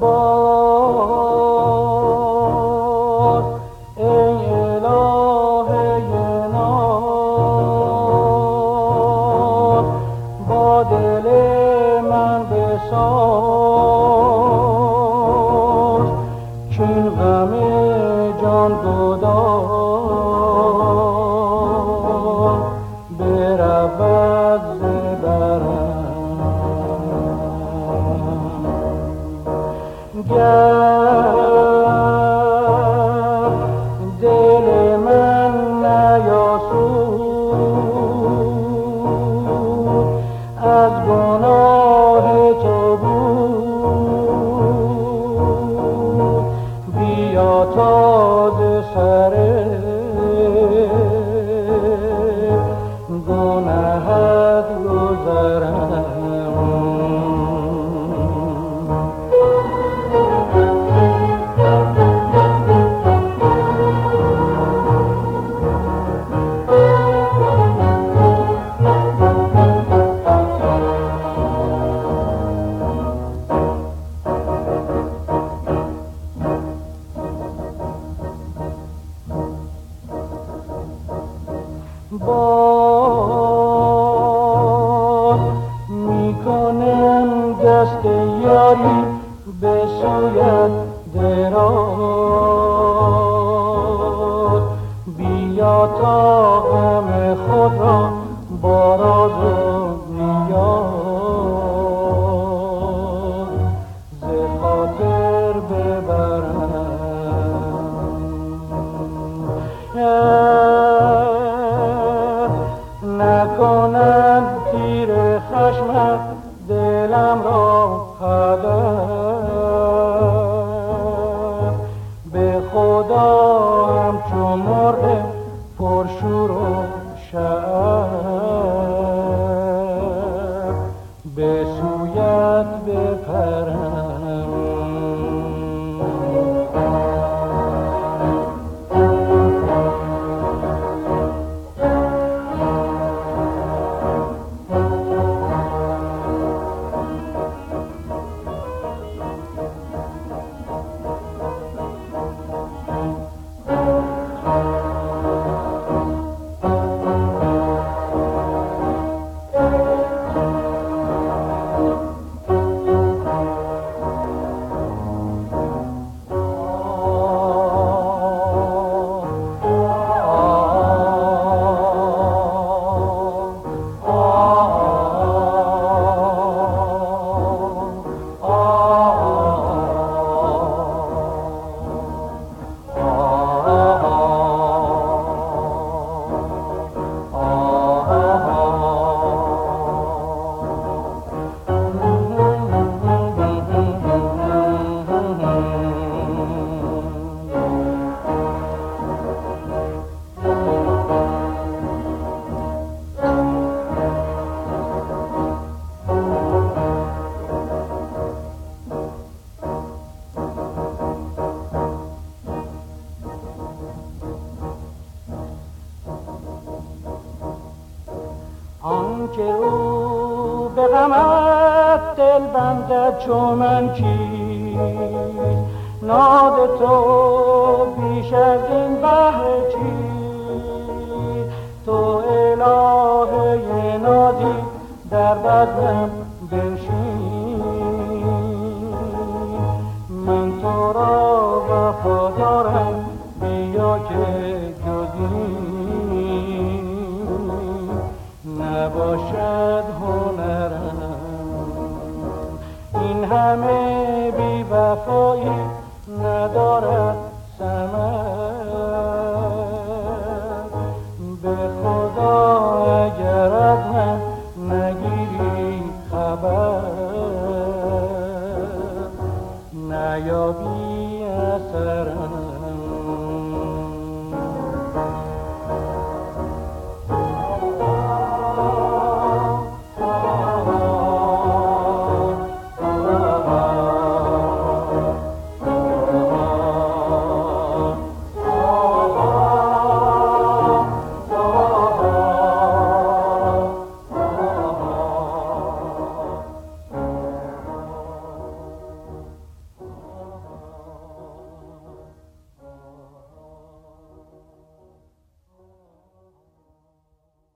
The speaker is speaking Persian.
باز ای الهه ناز با دل من بساز کین غم جان گداز برود ز برم گر دل من نیاسود از گناه تو بود بیا تازه سر گناهت گذرم باز میکنم دست یاری به سویت دراز بیا تا غم خود را با راز و نیاز ز خاطر ببرم نکند تیر خشمت دلم را هدف به خدا همچو مرغ پرشور و شعف به سویت بپرم آنکه او به غمت دل بندد چو من کیست ناد تو بیش از این بهر چیست تو الهه نازی در بزمم بنشین من تو را وفادارم بیا که جز این نباشد